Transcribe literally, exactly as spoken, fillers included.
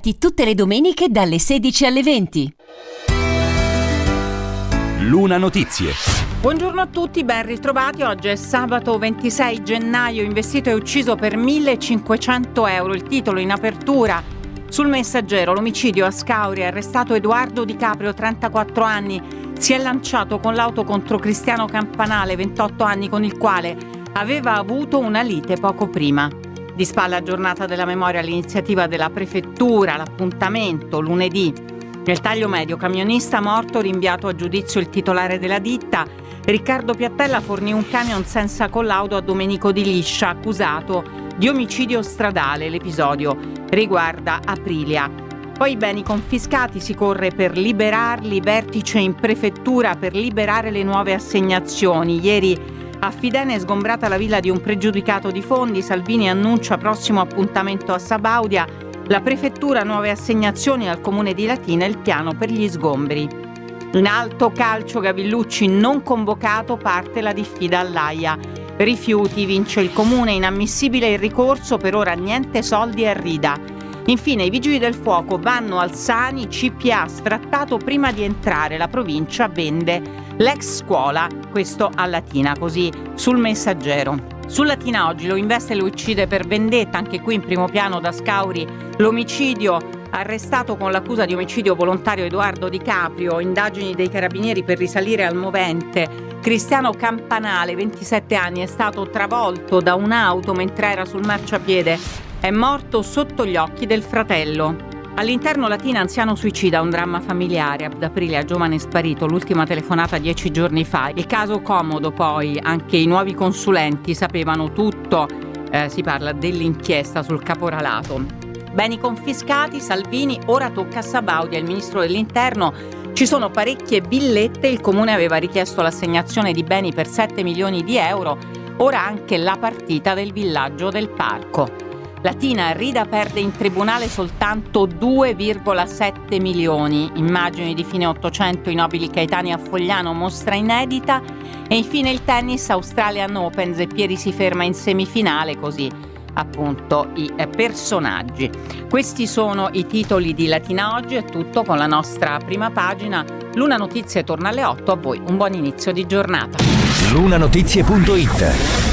aperti tutte le domeniche dalle sedici alle venti. Luna Notizie. Buongiorno a tutti, ben ritrovati. Oggi è sabato ventisei gennaio. Investito e ucciso per millecinquecento euro. Il titolo in apertura sul Messaggero: l'omicidio a Scauri, arrestato Edoardo Di Caprio, trentaquattro anni. Si è lanciato con l'auto contro Cristiano Campanale, ventotto anni, con il quale aveva avuto una lite poco prima. Di spalla giornata della memoria, l'iniziativa della prefettura, l'appuntamento lunedì. Nel taglio medio, camionista morto, rinviato a giudizio il titolare della ditta. Riccardo Piattella fornì un camion senza collaudo a Domenico Di Liscia, accusato di omicidio stradale. L'episodio riguarda Aprilia. Poi i beni confiscati, si corre per liberarli, vertice in prefettura per liberare le nuove assegnazioni. Ieri a Fidene è sgombrata la villa di un pregiudicato di fondi, Salvini annuncia prossimo appuntamento a Sabaudia. La prefettura, nuove assegnazioni al comune di Latina e il piano per gli sgombri. In alto calcio, Gavillucci non convocato, parte la diffida all'Aia. Rifiuti, vince il comune, inammissibile il ricorso, per ora niente soldi a Rida. Infine i vigili del fuoco vanno al Sani, C P A sfrattato prima di entrare, la provincia vende l'ex scuola, questo a Latina, così sul Messaggero. Su Latina oggi: lo investe e lo uccide per vendetta, anche qui in primo piano da Scauri l'omicidio, arrestato con l'accusa di omicidio volontario Edoardo Di Caprio, indagini dei carabinieri per risalire al movente. Cristiano Campanale, ventisette anni, è stato travolto da un'auto mentre era sul marciapiede, è morto sotto gli occhi del fratello. All'interno Latina, anziano suicida, un dramma familiare. Ad Aprilia, giovane sparito, l'ultima telefonata dieci giorni fa. Il caso Comodo, poi, anche i nuovi consulenti sapevano tutto, eh, si parla dell'inchiesta sul caporalato. Beni confiscati, Salvini, ora tocca a Sabaudia, il ministro dell'interno. Ci sono parecchie villette, il comune aveva richiesto l'assegnazione di beni per sette milioni di euro, ora anche la partita del villaggio del parco. Latina, Rida perde in tribunale soltanto due virgola sette milioni. Immagini di fine Ottocento, i nobili Caetani a Fogliano, mostra inedita. E infine il tennis, Australian Open, Zeppieri si ferma in semifinale, così appunto i eh, personaggi. Questi sono i titoli di Latina oggi. È tutto con la nostra prima pagina. Luna Notizie torna alle otto. A voi un buon inizio di giornata. Lunanotizie punto it